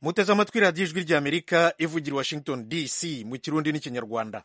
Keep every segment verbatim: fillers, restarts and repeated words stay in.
muteze amatwi radiyo ijwi ry'amerika ivugira Washington D C mu kirundi n'ikinyarwanda.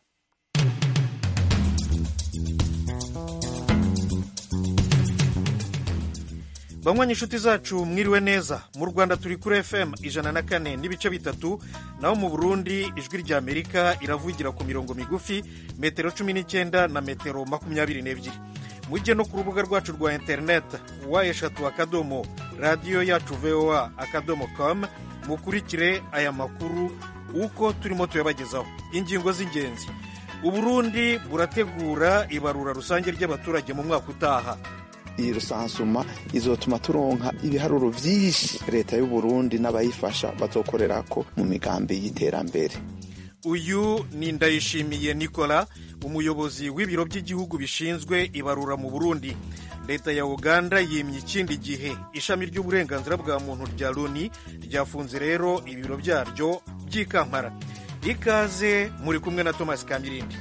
banywanyi inshuti zacu mwiriwe neza. Mu Rwanda turi kuri F M ijana na kane n'ibice bitatu, naho mu Burundi ijwi ry'Amerika iravugira ku mirongo migufi metero cumi n'icyenda na metero makumyabiri n'ebyiri. Mujye no ku rubuga rwacu rwa interineti wa eshatu akadomo radiyo yacu voa akadomo com mukurikire aya makuru uko turimo tuyabagezaho. Ingingo z'ingenzi: Uburundi burategura ibarura rusange ry'abaturage mu mwaka utaha. Iyi rusansuma izotuma turonka ibiharuro vyinshi leta y'u Burundi n'abayifasha bazokorerako mu migambi y'iterambere. Uyu ni Ndayishimiye Nicola, umuyobozi w'ibiro by'igihugu bishinzwe ibarura mu Burundi. Leta ya Uganda yimye ikindi gihe ishami ry'uburenganzira bwa muntu rya Loni ryafunze rero ibiro byaryo by'i Kampala. Ikaze, muri kumwe na Thomas Kamirindi.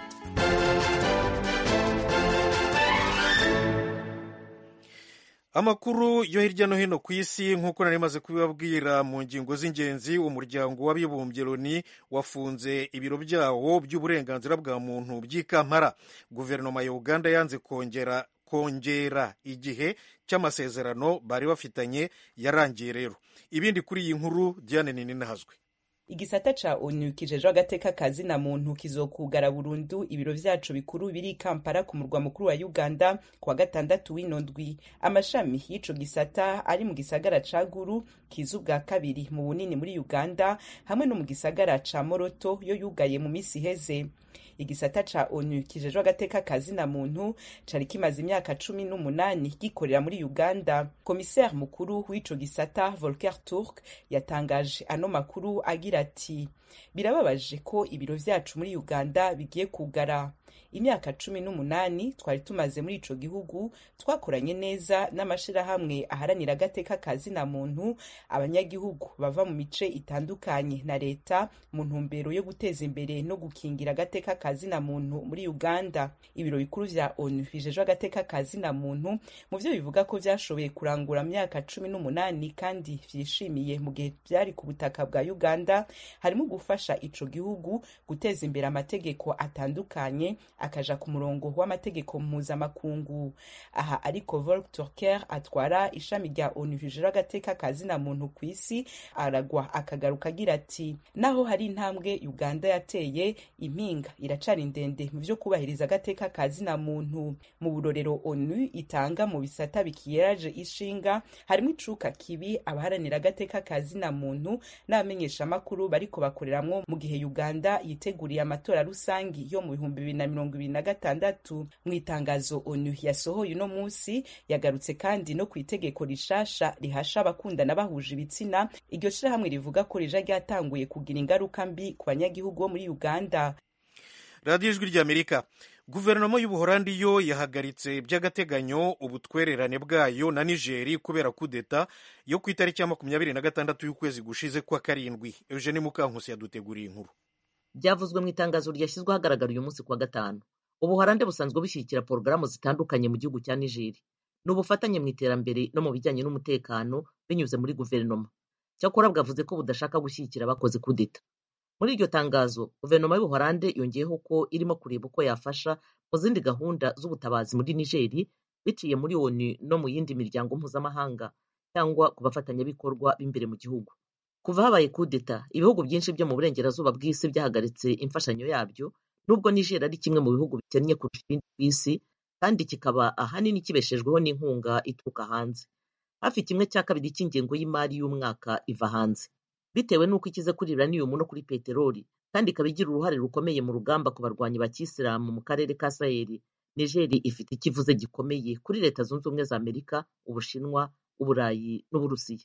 Amakuru yo hirya no hino ku isi, nk'uko nari maze kubibabwira mu ngingo z'ingenzi, umuryango w'abibumbye Loni wafunze ibiro byawo by'uburenganzira bwa muntu by'i Kampala. Guverinoma ya Uganda yanze kongera kongera igihe cy'amasezerano bari bafitanye yarangiye rero. Ibindi kuri iyi nkuru, Diane Nininahazwe. Igisata ca ONU kijejwe agateka kazi na muntu kizokugara burundu ibiro vyacu bikuru biri Kampala ku murwa mukuru wa Uganda kwa gatandatu w'ino ndwi. Amashami y'ico gisata ari mu gisagara ca Gulu kizu bwa kabiri mu bunini muri Uganda, hamwe no mu gisagara ca Moroto yo yugaye mu misi heze. Igisata ca ONU kijejwe agateka kazi na muntu cari kimaze imyaka cumi n'umunani gikorera muri Uganda. Komiseri mukuru w'ico gisata Volker Turk yatangaje ano makuru agira ati: birababaje ko ibiro vyacu muri Uganda bigiye kugara. Imyaka cumi n'umunani twari tumaze muri ico gihugu, twakoranye neza n'amashirahamwe aharanira agateka kazi na muntu, abanyagihugu bava mu mice itandukanye na leta mu ntumbero yo guteza imbere no gukingira agateka kazi na muntu muri Uganda. Ibiro bikuru vya ONU bijejwe agateka kazi na muntu mu vyo bivuga ko vyashoboye kurangura myaka cumi n'umunani kandi vyishimiye mu gihe vyari ku butaka bwa Uganda, harimo gufasha ico gihugu guteza imbere amategeko atandukanye akaja ku murongo w'amategeko mpuzamakungu. Aha ariko Volker Turk atwara ishami rya ONU rijejwe agateka kazi na muntu ku isi aragwa akagaruka agira ati: naho hari intambwe Uganda yateye, impinga iracari ndende mu vyo kubahiriza agateka kazi na muntu. Mu burorero ONU itanga mu bisata bikiyeraje ishinga harimo icuka kibi abaharanira agateka kazi na muntu n'abamenyesha makuru bariko bakoreramwo mu gihe Uganda yiteguriye amatora rusangi yo mu bihumbi bibiri na mirongo ibiri na gatandatu. Mu itangazo ONU yasohoye uno musi yagarutse kandi no ku itegeko rishasha rihasha abakundana bahuje ibitsina. Iryo shirahamwe rivuga ko rija ryatanguye kugira ingaruka mbi ku banyagihugu bo muri Uganda. Radiyo ijwi ry'Amerika. Guverinoma y'Ubuholandi yo yahagaritse by'agateganyo ubutwererane bwayo na Nigeri kubera kudeta yo ku itariki ya makumyabiri na gatandatu y'ukwezi gushize kwa karindwi. Eugene Mukankusi yaduteguriye inkuru. Byavuzwe mu itangazo ryashyizwe ahagaragara uyu munsi kwa gatanu. Ubuholandi busanzwe bushyigikira porogaramu zitandukanye mu gihugu cya Nigeri n'ubufatanye mu iterambere no mu bijyanye n'umutekano binyuze muri guverinoma. Cyakora bwavuze ko budashaka gushyigikira abakoze kudeta. Muri iryo tangazo, guverinoma y'Ubuholandi yongeyeho ko irimo kureba uko yafasha mu zindi gahunda z'ubutabazi muri Nigeri biciye muri ONU no mu yindi miryango mpuzamahanga cyangwa ku bafatanyabikorwa b'imbere mu gihugu. Kuva habaye kudeta, ibihugu byinshi byo mu burengerazuba bw'isi byahagaritse imfashanyo yabyo, nubwo Niger ari kimwe mu bihugu bikennye kurusha ibindi ku isi kandi kikaba ahanini kibeshejweho n'inkunga ituruka hanze. Hafi kimwe cya kabiri cy'ingengo y'imari y'umwaka iva hanze. Bitewe n'uko ikize kuri uranium no kuri peteroli kandi ikaba igira uruhare rukomeye mu rugamba ku barwanyi ba Kisilamu mu karere ka Sahel, Niger ifite ikivuze gikomeye kuri Leta Zunze Ubumwe za Amerika, Ubushinwa, Uburayi n'Uburusiya.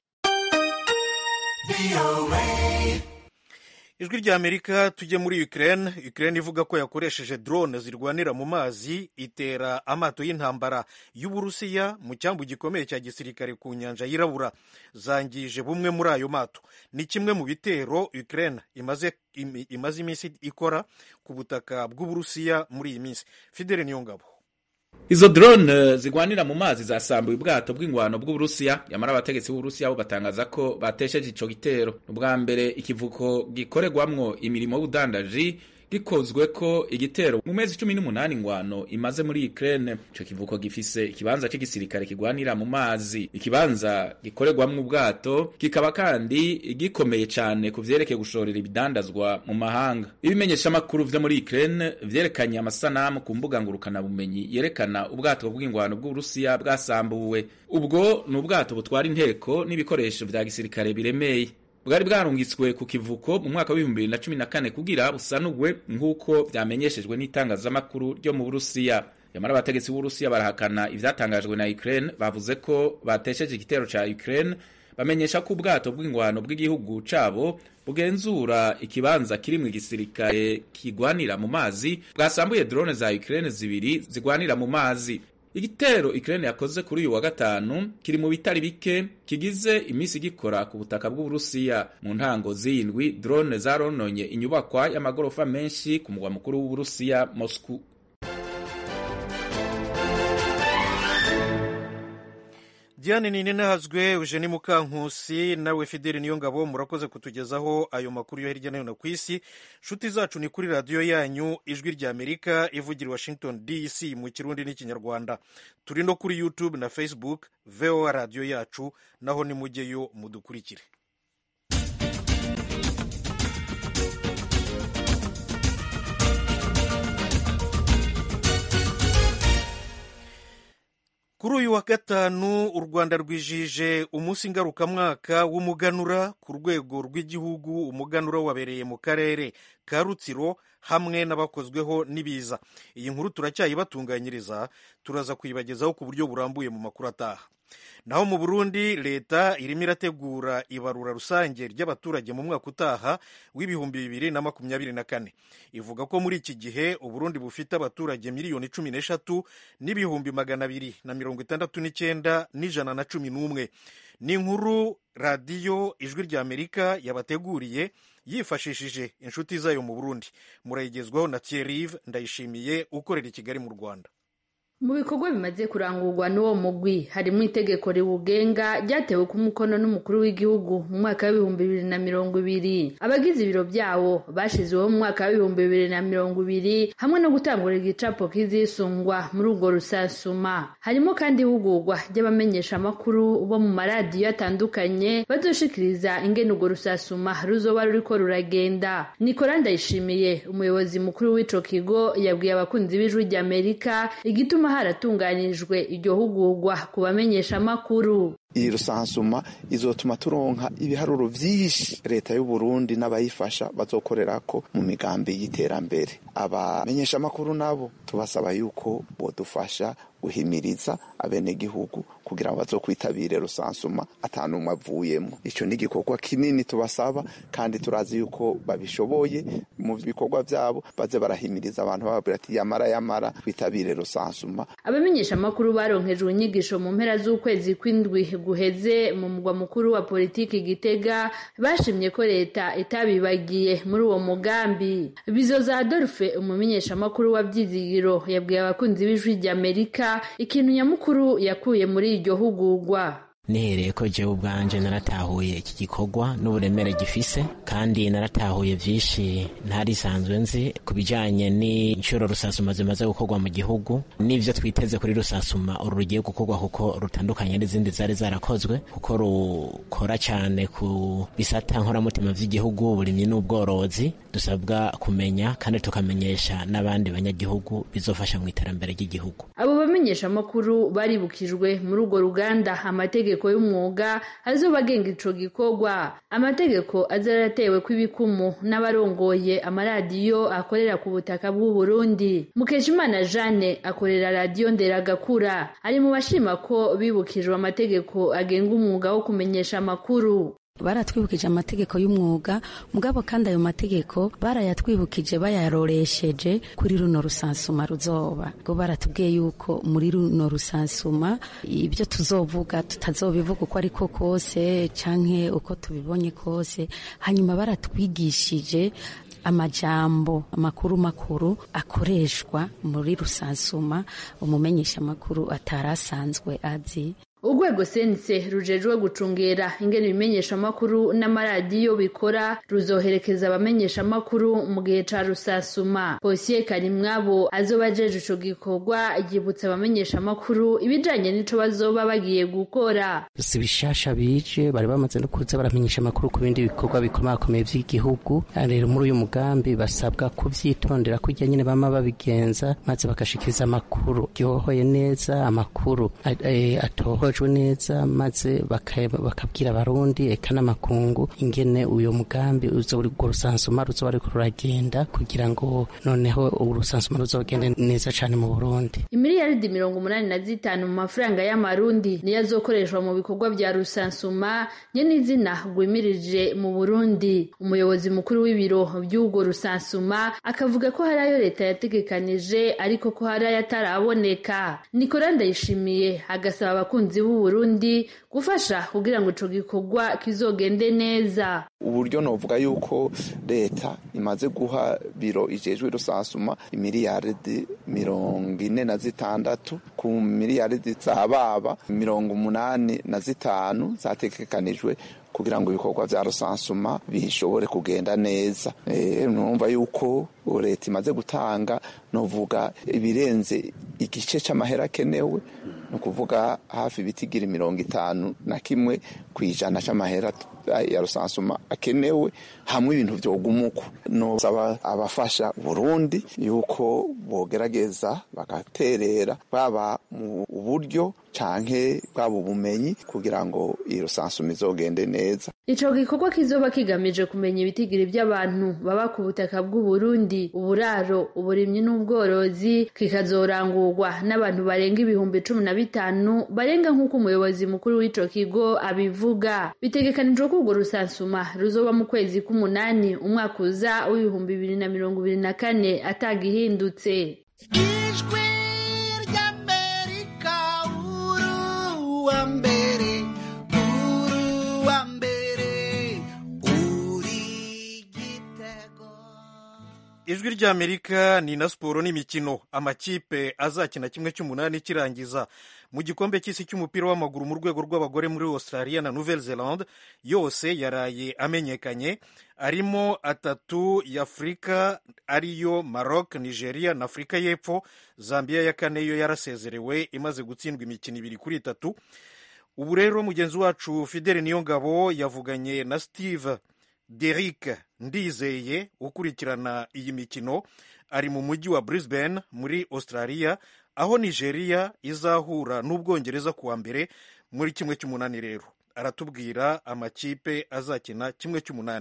Ijwi ry'Amerika. Tujye muri Ukraine. Ukraine ivuga ko yakoresheje drone zirwanira mu mazi itera amato y'intambara y'Uburusiya mu cyambu gikomeye cya gisirikare ku nyanja yirabura. Zangije bumwe muri ayo mato. Ni kimwe mu bitero Ukraine imaze imaze iminsi ikora ku butaka bw'Uburusiya muri iyi minsi. Fidele Niyongabo. Izo drone zigwanira mu mazi zasambuye ubwato bw'ingwano bw'Uburusiya, yamara abategetsi b'Uburusiya bo batangaza ko batesheje ico gitero. Ubwa mbere ikivuko gikoregwamwo imirimo y'ubudandaji gikozwe ko igitero mu mezi cumi n'umunani ngwano imaze muri Ukraine. Ico kivuko gifise ikibanza c'igisirikare kigwanira mu mazi, ikibanza gikoregwamwo ubwato kikaba kandi gikomeye cyane ku vyerekeye gushorera ibidandazwa mu mahanga. Ibimenyesha makuru vyo muri Ukraine vyerekanye amasanamu ku mbuga ngurukana bumenyi yerekana ubwato bw'ingwano bw'Uburusiya bwasambuwe. Ubwo ni ubwato butwara inteko n'ibikoresho vya gisirikare biremeye, bwari bwarungitswe ku kivuko mu mwaka wa bibiri bibiri na cumi na kane kugira busanugwe nk'uko vyamenyeshejwe n'itangazamakuru ryo mu Burusiya. Yamara abategetsi b'Uburusiya barahakana ivyatangajwe na Ukraine, bavuze ko batesheje igitero ca Ukraine, bamenyesha ko ubwato bw'ingwano bw'igihugu cabo bugenzura ikibanza kiri mu gisirikare kigwanira mu mazi, bwasambuye drone za Ukraine zibiri zigwanira mu mazi. Igitero Ukraine yakoze kuri uyu wa gatanu kiri mu bitari bike kigize imisi gikora ku butaka bw'Uburusiya. Mu ntango z'indwi drone zarononye inyubakwa y'amagorofa menshi ku mugwa mukuru w'Uburusiya Moscow. Diane Ninahazwe, Eugenie Mukankusi nawe Fideli Niyongabo murakoze kutugezaho ayo makuru yo hirya no hino ku isi. Shuti zacu ni kuri radio yanyu Ijwi rya Amerika ivugira Washington D C mu Kirundi n'Ikinyarwanda. Turi no kuri YouTube na Facebook V O A radio yacu, naho ni mujyeyo mudukurikire. Kuri uyu wa gatanu u Rwanda rwijije umunsi ngarukamwaka w'umuganura ku rwego rw'igihugu. Umuganura wabereye mu karere ka Rutsiro hamwe n'abakozweho n'ibiza. Iyi nkuru turacyayibatunganyiriza, turaza kuyibagezaho ku buryo burambuye mu makuru ataha. Naho mu Burundi leta irimo irategura ibarura rusange ry'abaturage mu mwaka utaha w'ibihumbi bibiri na makumyabiri na kane. Ivuga ko muri iki gihe Uburundi bufite abaturage miliyoni cumi n'eshatu n'ibihumbi magana abiri na mirongo itandatu n'icyenda n'ijana na cumi n'umwe. Ni inkuru radiyo Ijwi rya Amerika yabateguriye yifashishije inshuti zayo mu Burundi. Murayigezwaho na Thierry Ndayishimiye ukorera i Kigali mu Rwanda. Mu bikorwa bimaze kurangurwa n'uwo mugwi harimo itegeko riwugenga ryatewe ku mukono n'umukuru w'igihugu mu mwaka w'ibihumbi bibiri na mirongo ibiri. Abagize ibiro byawo bashizeho mu mwaka w'ibihumbi bibiri na mirongo ibiri hamwe no gutangura igicapo kizisungwa muri urwo rusasuma. Harimo kandi ihugurwa ry'abamenyesha amakuru bo mu maradiyo atandukanye bazoshikiriza ingene urwo rusasuma ruzoba ruriko ruragenda. Nicolas Ndayishimiye umuyobozi mukuru w'ico kigo yabwiye abakunzi b'Ijwi rya Amerika igituma haratunganijwe iryo hugurwa ku bamenyesha amakuru. Iyi rusansuma izotuma turonka ibiharuro vyinshi leta y'u Burundi n'abayifasha bazokorerako mu migambi y'iterambere. Abamenyesha amakuru nabo tubasaba yuko bodufasha guhimiriza abenegihugu kugira ngo bazokwitabire rusansuma atanumwe avuyemo. Ico ni igikorwa kinini tubasaba, kandi turazi yuko babishoboye. Mu bikorwa vyabo baze barahimiriza abantu bababwira ati yamara yamara kwitabire rusansuma. Abamenyesha amakuru baronkejwe inyigisho mu mpera z'ukwezi kw'indwi guheze mu mugwa mukuru wa politiki Gitega, bashimye ko leta itabibagiye muri uwo mugambi. Bizoza Adolphe umumenyesha amakuru wa Vyizigiro yabwiye abakunzi b'Ijwi rya Amerika ikintu nyamukuru yakuye muri iryo hugurwa. Nihereye ko jewe ubwanje naratahuye iki gikorwa n'uburemere gifise, kandi naratahuye vyinshi ntari sanzwe nzi kubijanye n'incuro rusasuma zimaze gukorwa mu gihugu, n'ivyo twiteze kuri rusasuma uru rugiye gukorwa kuko rutandukanye n'izindi zari zarakozwe, kuko rukora cyane ku bisata nkoramutima vy'igihugu, uburimyi n'ubworozi. Dusabwa kumenya kandi tukamenyesha n'abandi banyagihugu bizofasha mu iterambere ry'igihugu. Abo bamenyesha amakuru baribukijwe muri urwo ruganda amategeko y'umwuga azoba agenga ico gikorwa. Amategeko azaratewe kw'ibikumu n'abarongoye amaradiyo akorera ku butaka bw'u Burundi. Mukeshimana Jeanne akorera radiyo Nderagakura, ari mu bashima ko bibukijwe amategeko agenga umwuga wo kumenyesha amakuru. Baratwibukije amategeko y'umwuga, mugabo kandi ayo mategeko barayatwibukije bayaroresheje kuri runo rusansuma ruzoba. Ngo baratubwiye yuko muri runo rusansuma ibyo tuzovuga tutazobivuga uko ariko kose canke uko tubibonye kose. Hanyuma baratwigishije amajambo amakuru makuru akoreshwa muri rusansuma umumenyesha makuru atarasanzwe azi. Urwego sense rujejwe gucungera ingene ibimenyesha amakuru n'amaradiyo bikora ruzoherekeza abamenyesha amakuru mu gihe ca rusasuma. Posiye Karimwabo azobajeje ico gikorwa igibutsa abamenyesha amakuru ibijanye n'ico bazoba bagiye gukora. Si bishasha bije bari bamaze no kuza baramenyesha amakuru ku bindi bikorwa bikomakomeye vy'igihugu. Rero muri uyu mugambi basabwa kuvyitondera kujya nyene bama babigenza maze bakashikiriza amakuru yohoye neza, amakuru atoho hojwe neza maze bakabwira abarundi eka n'amakungu ingene uyo mugambi uzoburi go rusansuma ruzobari kuragenda kugira ngo noneho urusansuma ruzogende neza cyane mu Burundi. Imiliyaridi mirongo umunani na zitanu mu mafaranga y'amarundi niyo azokoreshwa mu bikorwa vya rusansuma nyene izina gwimirije mu Burundi. Umuyobozi mukuru w'ibiro by'ugo rusansuma akavuga ko hari ayo leta yategekanije ariko ko hari ayataraboneka. Nicolas Ndayishimiye agasaba abakunzi b'u Burundi gufasha kugira ngo ico gikorwa kizogende neza. Uburyo novuga yuko leta imaze guha biro ijejwe rusansuma imiliyaridi mirongo ine na zitandatu ku miliyaridi zababa mirongo umunani na zitanu zategekanijwe kugira ngo ibikorwa vya rusansuma bishobore kugenda neza. Eh numva yuko leta imaze gutanga novuga ibirenze igice c'amahera kenewe no kuvuga hafi bitigira mirongo itanu na kimwe kwijana c'amahera ya rusansuma akenewe hamwe ibintu vyogumuko. No saba abafasha Burundi yuko bogerageza bagaterera baba mu buryo canke bwabo bumenyi kugira ngo irusansuma izogende neza. Ico gikorwa kizoba kigamije kumenya ibitigiri by'abantu baba ku butaka bw'u Burundi, uburaro, uburimyi n'ubworozi, kikazorangurwa n'abantu barenga ibihumbi cumi na bitanu barenga nk'uko umuyobozi mukuru w'ico kigo abivuga. Bitegekanijwe ko urwo rusansuma ruzoba mu kwezi k'umunani umwaka uza w'ibihumbi bibiri na mirongo ibiri na kane atagihindutse. Ijwi ry'Amerika uruwa mbere uruwa mbere uri gitego. Ijwi ry'Amerika ni na siporo n'imikino. Amakipe azakina kimwe cy'umunani kirangiza mu gikombe cy'isi cy'umupira w'amaguru mu rwego rw'abagore muri Australia na Nouvelle-Zélande yose yaraye amenyekanye, arimo atatu y'Afrika ariyo Maroc, Nigeria na Afrika y'Epfo. Zambia ya kane yo yarasezerewe imaze gutsindwa imikino ibiri kuri itatu. Ubu rero mugenzi wacu Fidele Niyongabo yavuganye na Steve Derrick Ndizeye ukurikirana iyi mikino, ari mu mujyi wa Brisbane muri Australia aho Nigeria izahura n'Ubwongereza kuwa mbere muri kimwe cy'umunani. Rero aratubwira amakipe azakina kimwe cy'umunani.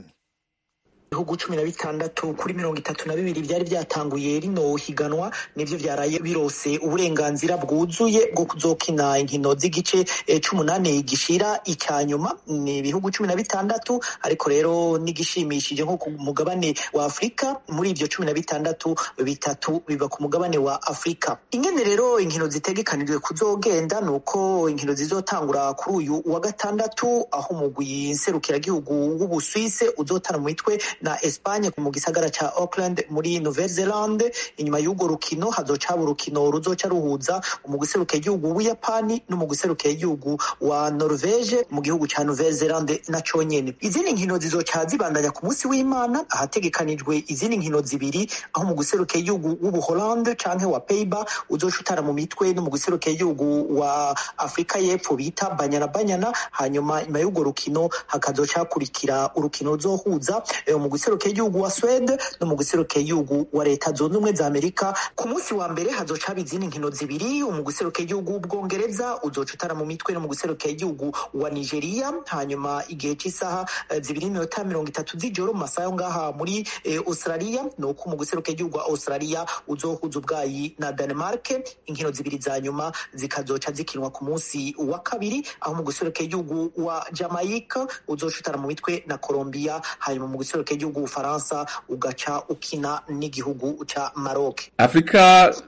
Ibihugu cumi na bitandatu kuri mirongo itatu na bibiri byari byatanguye rino higanwa nivyo vyaraye birose uburenganzira bwuzuye bwo kuzokina inkino z'igice c'umunani gishira icyanyuma. Ni ibihugu cumi na bitandatu ariko rero nigishimishije nko ku mugabane wa Afrika, muri ivyo cumi na bitandatu bitatu biba ku mugabane wa Afrika. Ingene rero inkino zitegekanijwe kuzogenda nuko inkino zizotangura kuri uyu wa gatandatu aho umugwi nserukira gihugu w'Ubusuwise uzotana mu mitwe na Espagne mu gisagara ca Auckland muri Nouvelle-Zélande. Inyuma y'ugo rukino hazoca urukino ruzoca ruhuza umugwi serukiye igihugu w'Uyapani n'umugwi serukiye igihugu wa Norvege mu gihugu ca Nouvelle-Zélande na conyene. Izindi nkino zizoca zibandanya ku munsi w'Imana ahategekanijwe izindi nkino zibiri aho umugwi serukiye igihugu w'Ubuholande canke wa Pays-Bas uzoca utara mu mitwe n'umugwi serukiye igihugu wa Afrika y'Epfo bita Banyana Banyana. Hanyuma nyuma y'ugo rukino hakazoca kurikira urukino ruzohuza mu guserukira igihugu wa Swede no mu guserukira igihugu wa Leta Zunze Ubumwe za Amerika. Ku munsi wa mbere hazoca bizini nkino zibiri, mu guserukira igihugu w'Ubwongereza uzoca utara mu mitwe no mu guserukira igihugu wa Nigeria. Hanyuma igihe cy'isaha zibiri n'iminota mirongo itatu z'ijoro mu masaha ngaha muri eh, Australia no ku mu guserukira igihugu wa Australia uzohuza ubwayi na Denmark. Inkino zibiri za nyuma zikazoca zikinwa ku munsi wa kabiri aho mu guserukira igihugu wa Jamaica uzoca utara mu mitwe na Colombia. Hanyuma mu guserukira igihugu Ufaransa ugaca ukina n'igihugu ca Maroc. Afrika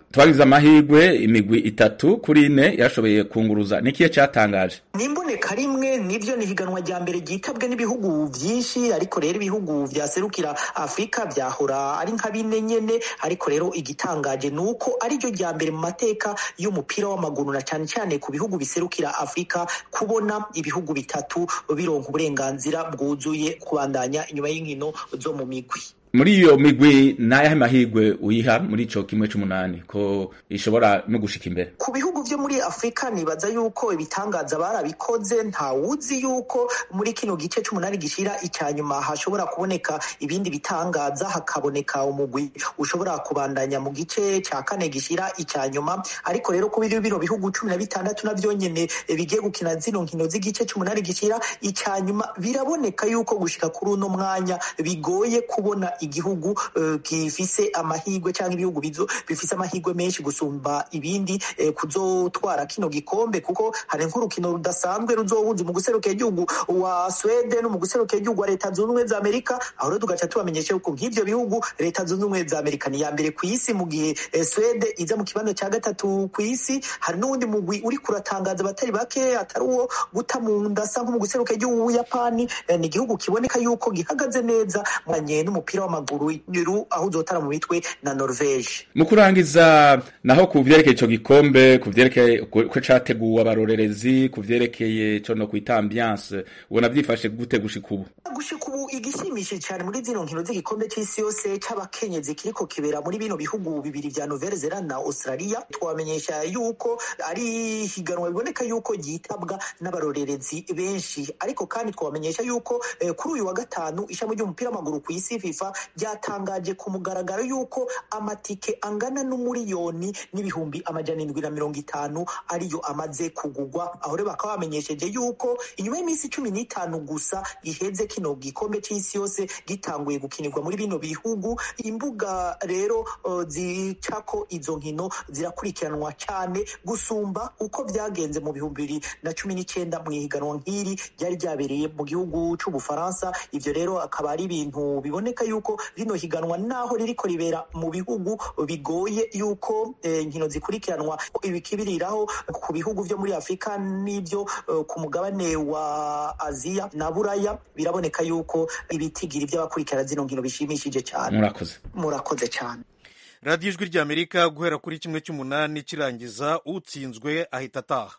twagize amahirwe imigwi itatu kuri ine yashoboye kunguruza nikiye cyatangaje nimboneka rimwe nivyo ni higanwa rya mbere ryitabwe n'ibihugu vyinshi ariko rero ibihugu vyaserukira Afrika vyahora ari nka bine nyene ariko rero igitangaje nuko ari ryo rya mbere mu mateka y'umupira w'amaguru na cyane cyane ku bihugu biserukira Afrika kubona ibihugu bitatu bironka uburenganzira bwuzuye kubandanya inyuma y'inkino zo mu migwi. Muri iyo migwi nayahe mahirwe uyiha muri ico kimwe c'umunani ko ishobora no gushika imbere? Ku bihugu vyo muri Afrika nibaza yuko ibitangaza barabikoze nta wuzi yuko muri kino gice c'umunani gishira icyanyuma hashobora kuboneka ibindi bitangaza hakaboneka umugwi ushobora kubandanya mu gice ca kane gishira icyanyuma ariko rero ku biro bihugu cumi na bitandatu navyo nyene bigiye gukina zino nkino z'igice c'umunani gishira icyanyuma biraboneka yuko gushika kuri uno mwanya bigoye kubona igihugu uh, gifise amahirwe cyangwa ibihugu bizo bifise amahirwe menshi gusumba ibindi eh, kuzotwara kino gikombe kuko hari nk'urukino rudasanzwe ruzohuza mu guserukira igihugu wa Sweden no mu guserukira igihugu wa Leta Zunze Ubumwe za Amerika aho rero tugaca tubamenyesha yuko nk'ivyo bihugu Leta Zunze Ubumwe za Amerika ni ya mbere ku isi mu gihe eh, Sweden iza mu kibanza cya gatatu ku isi hari n'undi mugwi uri kuratangaza batari bake atari uwo guta mu ndasa nko mu guserukira igihugu wa Japani eh, ni igihugu kiboneka yuko gihagaze neza mwanye n'umupira w'amaguru y'uru aho uzotara mu mitwe na Norvege. Mu kurangiza naho kuvyerekeye ico gikombe kuvyerekeye ko categuwe abarorerezi kuvyerekeye cyo no kwita ambiance ubona vyifashe gute gushika ubu? Gushika ubu igishimishije cyane muri zino nkino z'igikombe c'isi yose c'abakenyezi kiriko kibera muri bino bihugu bibiri vya Nouvelle Zelande na Australia twamenyesha yuko ari higanwa biboneka yuko yitabwa n'abarorerezi benshi ariko kandi twamenyesha yuko eh, kuri uyu wa gatanu ishami ry'umupira w'amaguru ku isi FIFA ryatangaje ku mugaragaro yuko amatike angana n'umuriyoni n'ibihumbi amajana indwi na mirongo itanu ariyo amaze kugugwa aho rero bakaba bamenyesheje yuko inyuma y'iminsi cumi n'itanu gusa iheze kino gikombe c'isi yose gitanguye gukinirwa muri bino bihugu imbuga rero uh, zicako izo nkino zirakurikiranwa cyane gusumba uko byagenze mu bihumbi bibiri na cumi n'icyenda mu ihiganwa nk'iri ryari ryabereye mu gihugu c'Ubufaransa ivyo rero akaba ari ibintu biboneka yuko rino higanwa naho ririko ribera mu bihugu bigoye yuko eh, nkino zikurikiranwa ibikibiriraho ku bihugu vyo muri Afrika n'ivyo uh, ku mugabane wa Aziya na Buraya biraboneka yuko ibitigiri by'abakurikirana zino nkino bishimishije cyane. Murakoze. Murakoze cyane. Radio Ijwi rya Amerika guhera kuri kimwe cy'umunani kirangiza utsinzwe ahita ataha.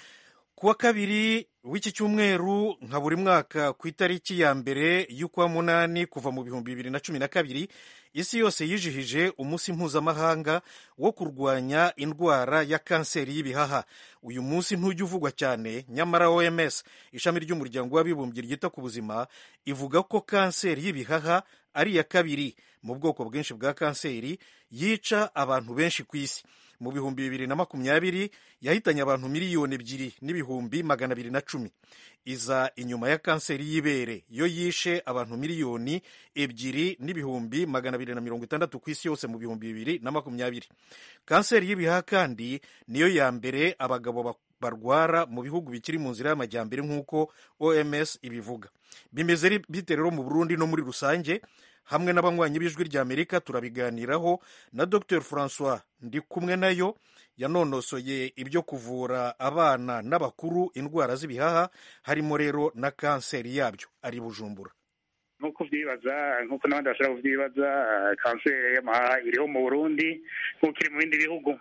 Kuwa kabiri w'iki cyumweru nka buri mwaka ku itariki ya mbere y'ukwa munani kuva mu bihumbi bibiri na cumi na kabiri isi yose yijihije umunsi mpuzamahanga wo kurwanya indwara ya kanseri y'ibihaha. Uyu munsi ntujya uvugwa cyane nyamara O M S ishami ry'umuryango w'abibumbye ryita ku buzima ivuga ko kanseri y'ibihaha ari iya kabiri mu bwoko bwinshi bwa kanseri yica abantu benshi ku isi. Mu bihumbi bibiri na makumyabiri yahitanye abantu miliyoni ebyiri n'ibihumbi magana abiri na cumi. Iza inyuma ya kanseri y'ibere yo yishe abantu miliyoni ebyiri n'ibihumbi magana abiri na mirongo itandatu ku isi yose mu bihumbi bibiri na makumyabiri. Kanseri y'ibihaha kandi niyo ya mbere abagabo barwara mu bihugu bikiri mu nzira y'amajyambere nk'uko O M S ibivuga. Bimeze bite rero mu Burundi no muri rusange? Hamwe n'abanywanyi b'Ijwi rya Amerika turabiganiraho na Docteur François Ndikumwe nayo yanonosoye ibyo kuvura abana n'abakuru indwara z'ibihaha harimo rero na kanseri yabyo ari Bujumbura. Nkuko vyibaza nkuko n'abandi bashobora kuvyibaza kanseri y'amahaha iriho mu Burundi nkuko iri mu bindi bihugu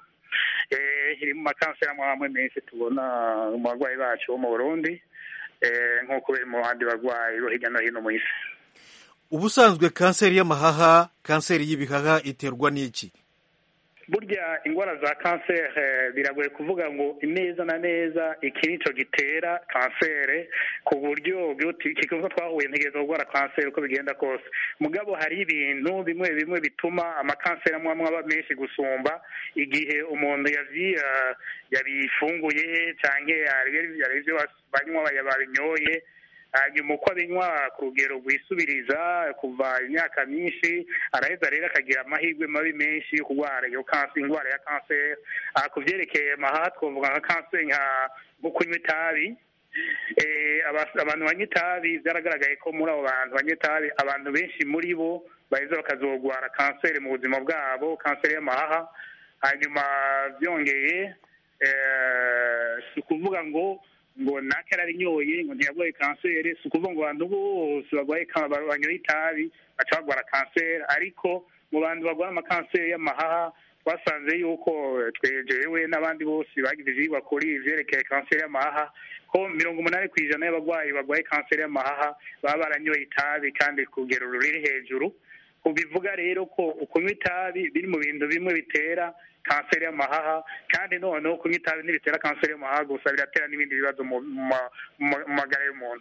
eh iri mu makanseri amwe menshi tubona mu barwayi bacu mu Burundi eh nkuko biri mu bandi barwayi bo hirya no hino mu isi. Ubusanzwe kanseri y'amahaha kanseri y'ibihaha iterwa n'iki? Burya ingwara za kanseri biragoye kuvuga ngo neza na neza iki nico gitera kanseri ku buryo kikunze twahuye ntegerezo gukora kanseri uko bigenda kose mugabo hari ibintu bimwe bimwe bituma amakanseri amwe amwe aba menshi gusumba igihe umuntu yavi yabifunguye canke yari ivyo banywa babinyoye hanyuma uko abinywa ku rugero rwisubiriza kuva imyaka myinshi araheza rero akagira amahirwe mabi menshi yo kurwara iyo kanseri indwara ya kanseri ku vyerekeye amahaha twavuga nka kanseri nko kunywa itabi abantu banywa itabi byaragaragaye ko muri abo bantu banywa itabi abantu benshi muri bo baheza bakazogwara kanseri mu buzima bwabo kanseri y'amahaha hanyuma byongeye si ukuvuga ngo ngo nake ararinyoye ngo ntiyarwaye kanseri, si ukuvuga ngo abantu bose barwaye banyoye itabi baca barwara kanseri, ariko mu bantu barwara amakanseri y'amahaha twasanze yuko twejewe n'abandi bose bagize ivyigwa kuri ivyerekeye kanseri y'amahaha ko mirongo umunani kw'ijana y'abarwayi barwaye kanseri y'amahaha baba baranyoye itabi kandi ku rugero ruri hejuru. Bivuga rero ko ukunywa itabi biri mu bintu bimwe bitera kanseri y'amahaha, kandi noneho kunywa itabi ntibitera kanseri y'amahaha gusa, biratera n'ibindi bibazo mu magara y'umuntu.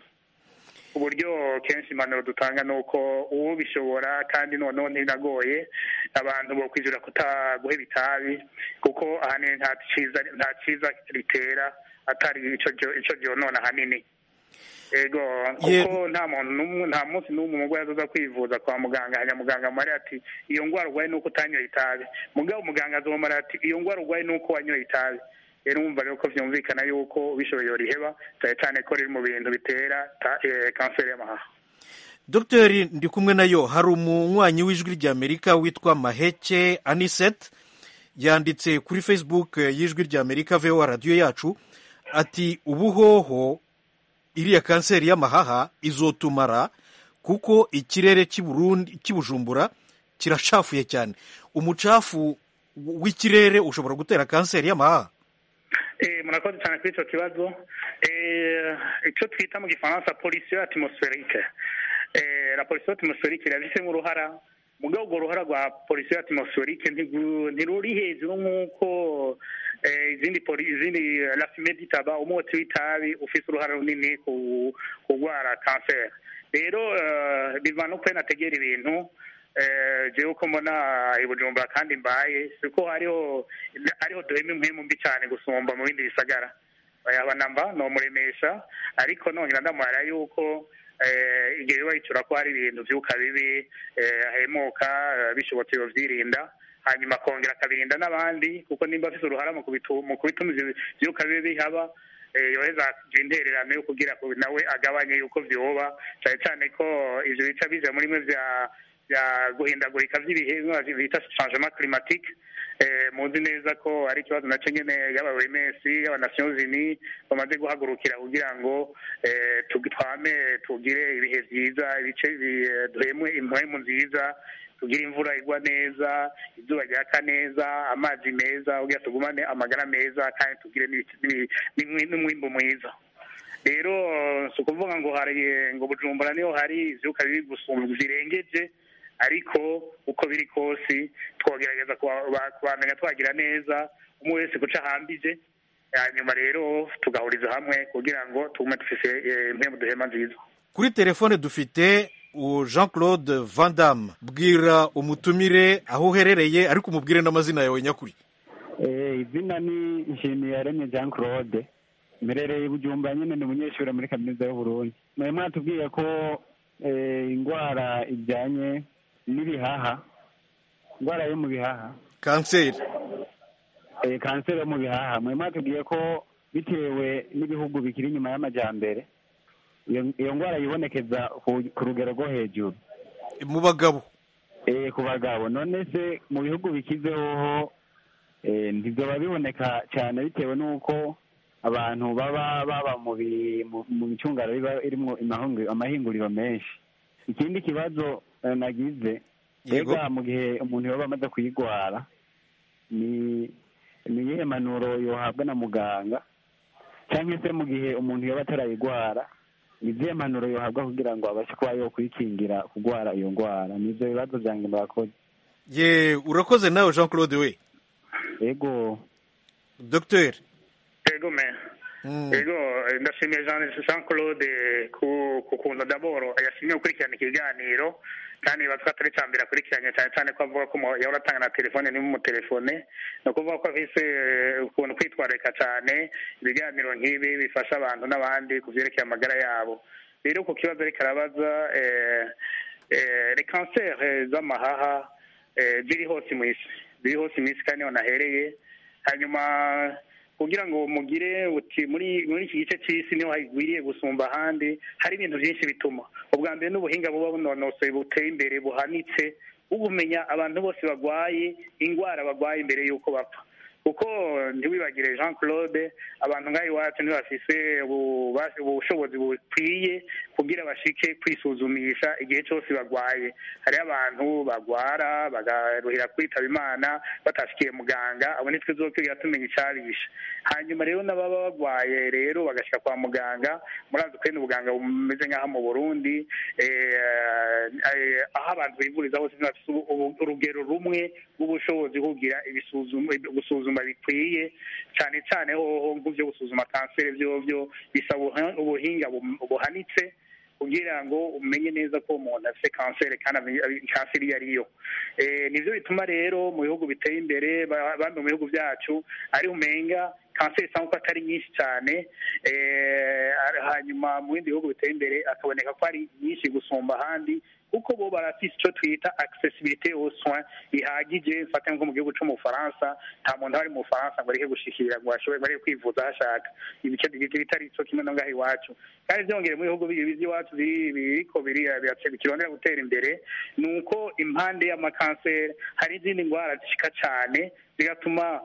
Uburyo kenshi impanuro dutanga ni uko uwo bishobora kandi noneho ntinagoye abantu bo kwijura kutaguheba itabi, kuko ahanini nta cyiza nta cyiza ritera atari ico ico byonona ahanini. Ego kuko nta muntu n'umwe nta munsi n'umwe umugwayi azoza kwivuza kwa muganga hanya muganga amara ati iyo ngwara urwaye nuko utanyoye itabi, mugabo muganga azomara ati iyo ngwara urwaye nuko wanyoye itabi. Rero umva rero ko vyumvikana yuko bishoboye yoriheba cyane cyane ko riri mu bintu bitera kanseri y'amahaha. Dr ndi kumwe nayo hari umunywanyi w'ijwi ry'Amerika witwa Maheke Anisette yanditse kuri Facebook y'ijwi ry'Amerika V O A radio yacu ati ubuhoho iriya kanseri y'amahaha izotumara kuko ikirere cy'Uburundi cy'Ubujumbura kirashafuye cyane. Umucafu w'ikirere ushobora gutera kanseri y'amahaha? Eh, murakoze cyane kuri icyo kibazo. Eh, icyo twita mu gifaransa pollution atmosphérique. Eh, la pollution atmosphérique irabifitemo uruhara, mugabo urwo ruhara rwa pollution atmosphérique ntiruri hejuru nk'uko izindi izindi la fumée d'itabac, umwotsi w'itabi ufite uruhara runini ku kurwara kanseri. Rero bivana uko nategera ibintu jewe uko mbona i Bujumbura kandi mbaye siko hariho hariho duhema impwemu mbi cyane gusumba mu bindi bisagara. Yaba namba no muremesha, ariko nongera ndamara yuko igihe wayicura ko hari ibintu vyuka bibi hemuka bishobotse yo vyirinda, hanyuma kongera akabirinda n'abandi, kuko nimba afite uruhara mu kubituma vyuka bibi bihaba yoheza intererano yo kugira ko nawe agabanye yuko vyoba, cyane cyane ko ivyo bica bija muri mwe vya ya guhindagurika vy'ibihe bita changement climatique. Eh, muzi neza ko ari ikibazo naco nyene y'aba O M S y'aba Nations Unies bamaze guhagurukira kugira ngo eh, tugitwame tugire ibihe vyiza, ibice duhemwe impwemu nziza, tugire imvura igwa neza, izuba ryaka neza, amazi meza, kugira tugumane amagara meza kandi tugire n'umwimbu mwiza. Rero so kuvuga ngo hari ngo Bujumbura niho hari ivyuka bibi gusumba zirengeje, ariko uko biri kose twogerageza kubamenya twagira neza umwe wese guca hambije, hanyuma rero tugahuriza hamwe kugira ngo tugume dufise impemu duhema nziza. Kuri telefone dufite Jean Claude Van Damme. Bwira umutumire aho uherereye ariko umubwire n'amazina yawe nyakuri. Eh, izina ni Nshimiyaremye Jean Claude, mperereye i Bujumbura, nyene ni umunyeshuri muri kaminuza y'u Burundi. Mwe mwatubwiye ko ingwara ijyanye n'ibihaha, ingwara yo mu bihaha, kanseri eh kanseri yo mu bihaha, mwe mwatubwiye ko bitewe n'ibihugu bikiri inyuma y'amajyambere iyo ngwara yibonekeza ku rugero rwo hejuru mu bagabo. Eh, ku bagabo. None se mu bihugu bikizeho eh ntibyo biboneka cyane bitewe n'uko abantu baba baba mu micungaro biba irimo amahinguriro menshi. Ikindi kibazo nagize, ega mu gihe umuntu yoba amaze kuyigwara ni ni iyihe manuro yohabwa na muganga, cyangwa se mu gihe umuntu yoba atarayigwara ni izihe manuro yohabwa kugira ngo abashe kuba yo kwikingira kugwara iyo ngwara? Nivyo bibazo byanjye murakoze. Ye, urakoze nawe Jean Claude we. Ego. Docteur. Ego me. Mm. Ego ndashimiye Jean Claude ku kukunza d'abord yashimye gukurikirana ikiganiro, kandi batwatari cyambira kurikiranye cyane cyane ko avuga ko yahora atanga na telefone ni mu telefone, no kuvuga ko afise ukuntu kwitwareka cyane ibiganiro nk'ibi bifasha abantu n'abandi kuvyerekeye amagara yabo. Rero ku kibazo ariko arabaza eh eh les cancers z'amahaha eh biri hose mu isi, biri hose mu isi kandi nahereye, hanyuma kugira ngo mugire uti muri muri iki gice cy'isi niho hagwiriye gusumba ahandi, hari ibintu byinshi bituma. Ubwa mbere n'ubuhinga buba bunonosoye buteye imbere buhanitse ugumenya abantu bose bagwaye ingwara bagwaye imbere y'uko bapfa kuko ntiwibagire Jean Claude abantu ngaho iwacu ntibafise ubushobozi bukwiye kugira bashike kwisuzumisha igihe cyose bagwaye. Hariho abantu bagwara bagaruhira kwitaba Imana batashikiye muganga, abo nitwe tuzokwiga tumenya icabisha. Hanyuma rero n'ababa bagwaye rero bagashika kwa muganga, murazi ko n'ubuganga bumeze nk'aha mu Burundi aho abantu bivuriza hose ntibafise urugero rumwe rw'ubushobozi kugira ibisuzuma gusuzuma bikwiye, cyane cyane hoho nk'ubyo gusuzuma kanseri byo byo bisaba ubuhinga buhanitse kugira ngo umenye neza ko umuntu afite kanseri kandi kanseri iyo ariyo. Nivyo bituma rero mu bihugu biteye imbere bamwe mu bihugu byacu ari umenga kanseri cyangwa ko atari nyinshi cyane, hanyuma mu bindi bihugu biteye imbere akaboneka ko ari nyinshi gusumba ahandi kuko bo barafise icyo twita accessibilité aux soins ihagije. Mfate nko mu gihugu cyo mu Faransa nta muntu ari mu Faransa ngo areke gushikira ngo ashobore bari kwivuza hashaka ibice bitari cyo kimwe no ngaho iwacu. Kandi byongere mu bihugu bizi iwacu biriko birondera gutera imbere nuko impande y'amakanseri hari izindi ndwara zishika cyane bigatuma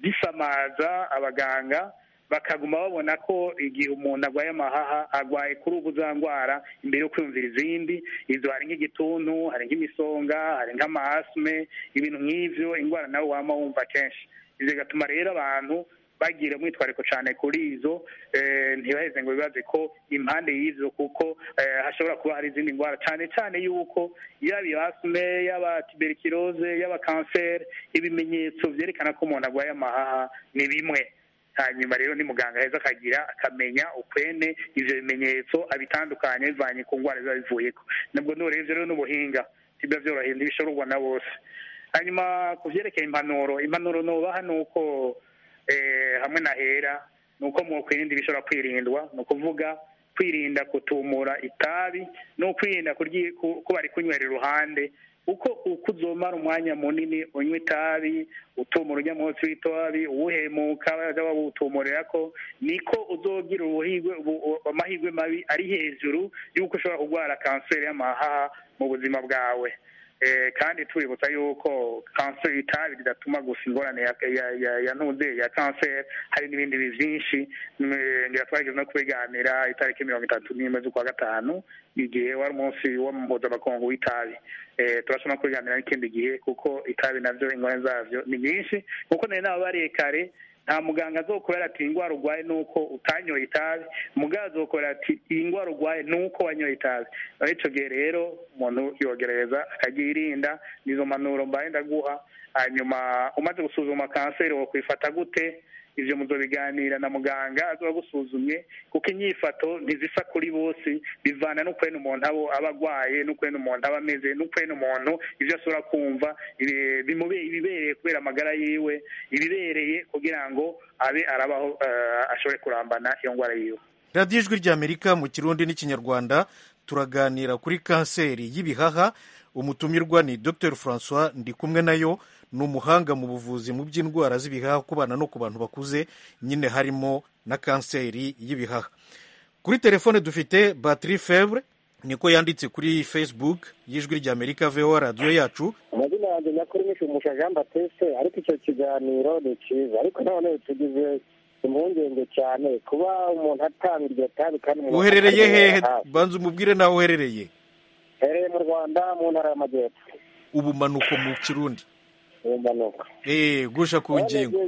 zisamaza abaganga bakaguma babona ko igihe umuntu agwaye amahaha agwaye kuri ubu za ndwara imbere yo kwiyumvira izindi. Izo hari nk'igituntu, hari nk'imisonga, hari nk'amasme, ibintu nk'ivyo indwara nawe wama wumva kenshi. Ivyo bigatuma rero abantu bagira umwitwariko cyane kuri izo ntibaheze ngo bibaze ko impande y'izo kuko hashobora kuba hari izindi ndwara, cyane cyane yuko yaba asme, yaba tuberculose, yaba kanseri, ibimenyetso vyerekana ko umuntu agwaye amahaha ni bimwe. Hanyuma rero ni muganga heza akagira akamenya ukwene ivyo bimenyetso abitandukanye bivanye ku ndwara biba bivuyeko. Nabwo n'urebye rero n'ubuhinga sibyo vyoroheye ntibishorwa na bose. Hanyuma ku vyerekeye impanuro, impanuro nobaha nuko eh, hamwe na hera nuko mu kwirinda ibishobora kwirindwa, ni ukuvuga kwirinda kutumura itabi no kwirinda kuba ari kunywera iruhande, uko uko uzomara umwanya munini unywa itabi utumura unyamutsi w'itabi uwuhemuka baza babutumurira ko niko uzogira ubuhigwe amahigwe mabi ari hejuru yuko ushobora kurwara kanseri y'amahaha mu buzima bwawe. Eh, kandi tuributsa yuko kanseri itabi ridatuma gusa ingorane ya ya ya ntuze ya kanseri, hari n'ibindi byinshi ngira twageze no kubiganira itariki mirongo itatu n'imwe z'ukwa gatanu igihe wari umunsi wo mpuzamakungu w'itabi. Eh, turashobora kubiganira n'ikindi gihe kuko itabi navyo ingorane zavyo ni nyinshi kuko nari nabo barekare nta muganga azokubera ati indwara urwaye nuko utanyoye itabi, muganga azokubera ati iyi ndwara urwaye nuko wanyoye itabi. Ico gihe rero umuntu yogereza akagirinda nizo manuro mbaye ndaguha. Hanyuma umaze gusuzuma kanseri wo kwifata gute, ivyo muzobiganira na muganga azoba gusuzumye kuko inyifato ntizisa kuri bose, bivana no kwene umuntu abo abagwaye no kwene umuntu aba ameze no kwene umuntu ivyo asura kumva bimube ibibereye kubera amagara yiwe, ibibereye kugira ngo abe arabaho uh, ashobore kurambana iyo ngwara yiwe. Radio Ijwi ry'Amerika mu Kirundi n'Ikinyarwanda turaganira kuri kanseri y'ibihaha. Umutumirwa ni Docteur François Ndikumwe nayo, ni umuhanga mu buvuzi mu by'indwara z'ibihaha ku bana no ku bantu bakuze, nyine harimo na kanseri y'ibihaha. Kuri telefone dufite Batterie Febre, niko yanditse kuri Facebook y'Ijwi ry'Amerika V O A radio yacu. Amazina yanjye nyakuri ni Shumusha Jean Baptiste, ariko icyo kiganiro ni cyiza, ariko none tugize impungenge cyane kuba umuntu atanga iryo tabi kandi uherereye hehe? Banza umubwire nawe uherereye. Hereye mu Rwanda mu ntara y'Amajyepfo. Ubumanuko mu Kirundi. Ubumanuko. Eh, gusha ku ngingo.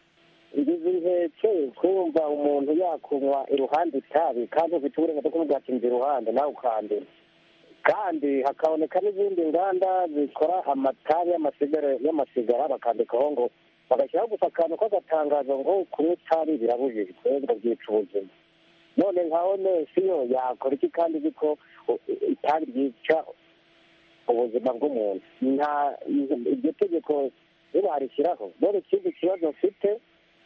Igize inteke kumva umuntu yakunywa iruhande itabi kandi ufite uburenganzira bwo kugatinza iruhande nawe ukandira. Kandi hakaboneka n'izindi nganda zikora amatabi y'amasigara y'amasigara bakandikaho ngo bagashyiraho gusa akantu k'agatangazo ngo kunywa itabi birabujijwe ngo byica ubuzima. None nkaho nesi yo yakora iki kandi ziko itabi ryica ubuzima bw'umuntu? Nta iryo tegeko barishyiraho. None ikindi kibazo mfite,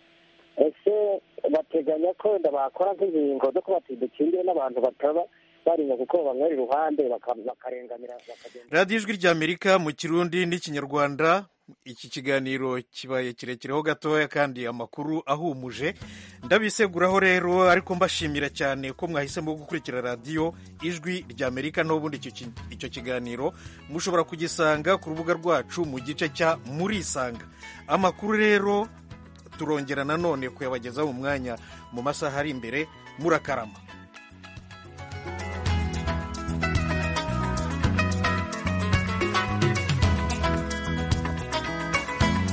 ese bateganya ko wenda bakora nk'ingingo zo kuba dukingire n'abantu bataba barinya kuko banywera iruhande bakarenganira bakagenda. Radio Ijwi ry'Amerika mu Kirundi n'Ikinyarwanda iki kiganiro kibaye kirekireho gatoya kandi amakuru ahumuje, ndabiseguraho rero, ariko mbashimira cyane ko mwahisemo gukurikira radiyo ijwi ry'Amerika. n'ubundi icyo kiganiro mushobora kugisanga ku rubuga rwacu mu gice cya murisanga. Amakuru rero turongera nanone kuyabagezaho mu mwanya mu masaha ari imbere. Murakarama.